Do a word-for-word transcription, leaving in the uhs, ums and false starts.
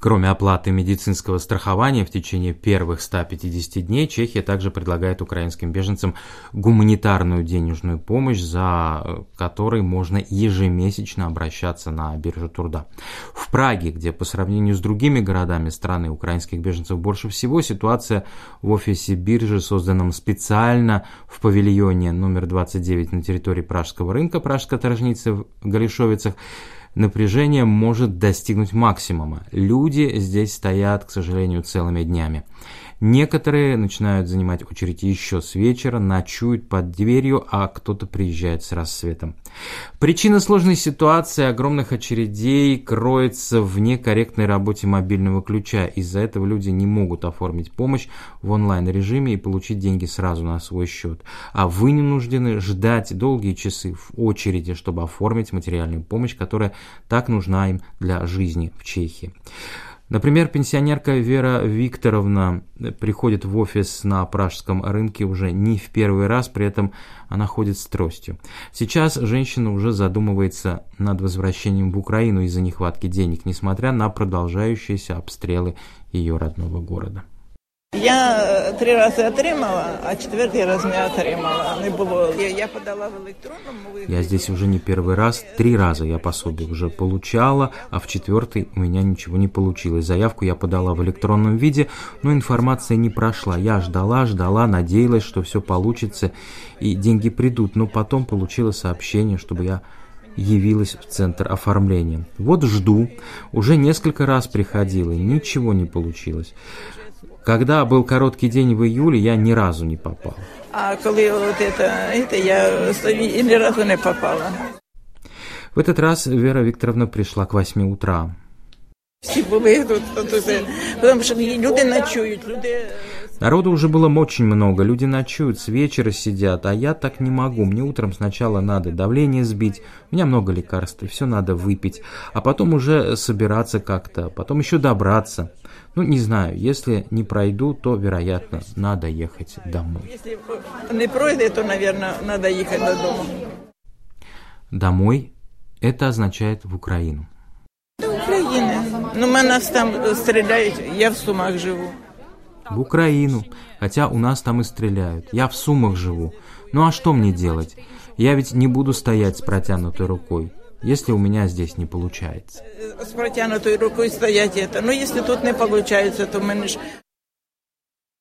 Кроме оплаты медицинского страхования в течение первых ста пятидесяти дней, Чехия также предлагает украинским беженцам гуманитарную денежную помощь, за которой можно ежемесячно обращаться на биржу труда. В Праге, где по сравнению с другими городами страны украинских беженцев больше всего, ситуация в офисе биржи, созданном специально в павильоне номер двадцать девять на территории Пражского рынка, Пражской торжницы в Галишовицах, напряжение может достигнуть максимума. Люди здесь стоят, к сожалению, целыми днями. Некоторые начинают занимать очередь еще с вечера, ночуют под дверью, а кто-то приезжает с рассветом. Причина сложной ситуации огромных очередей кроется в некорректной работе мобильного ключа. Из-за этого люди не могут оформить помощь в онлайн-режиме и получить деньги сразу на свой счет. А вы вынуждены ждать долгие часы в очереди, чтобы оформить материальную помощь, которая так нужна им для жизни в Чехии. Например, пенсионерка Вера Викторовна приходит в офис на Пражском рынке уже не в первый раз, при этом она ходит с тростью. Сейчас женщина уже задумывается над возвращением в Украину из-за нехватки денег, несмотря на продолжающиеся обстрелы ее родного города. Я три рази отримала, а четвертый раз не отримала. Не було. Я, я подала в электронном виде. Я здесь уже не первый раз, три раза я пособие уже получала, а в четвертый у меня ничего не получилось. Заявку я подала в электронном виде, но информация не прошла. Я ждала, ждала, надеялась, что все получится и деньги придут, но потом получила сообщение, чтобы я явилась в центр оформления. Вот жду, уже несколько раз приходила, ничего не получилось. Когда был короткий день в июле, я ни разу не попал. А когда вот это, это я ни разу не попала. В этот раз Вера Викторовна пришла к восьми утра. Все були тут, потому что люди ночуют, люди... Народу уже было очень много, люди ночуют, с вечера сидят, а я так не могу. Мне утром сначала надо давление сбить, у меня много лекарств, и все надо выпить, а потом уже собираться как-то, потом еще добраться. Ну, не знаю, если не пройду, то, вероятно, надо ехать домой. Если не пройдет, то, наверное, надо ехать до дома. Домой – это означает в Украину. До України. Ну, мене там стреляют, я в Сумах живу. В Украину, хотя у нас там и стреляют. Я в Сумах живу. Ну а что мне делать? Я ведь не буду стоять с протянутой рукой, если у меня здесь не получается. С протянутой рукой стоять это. Но если тут не получается, то мы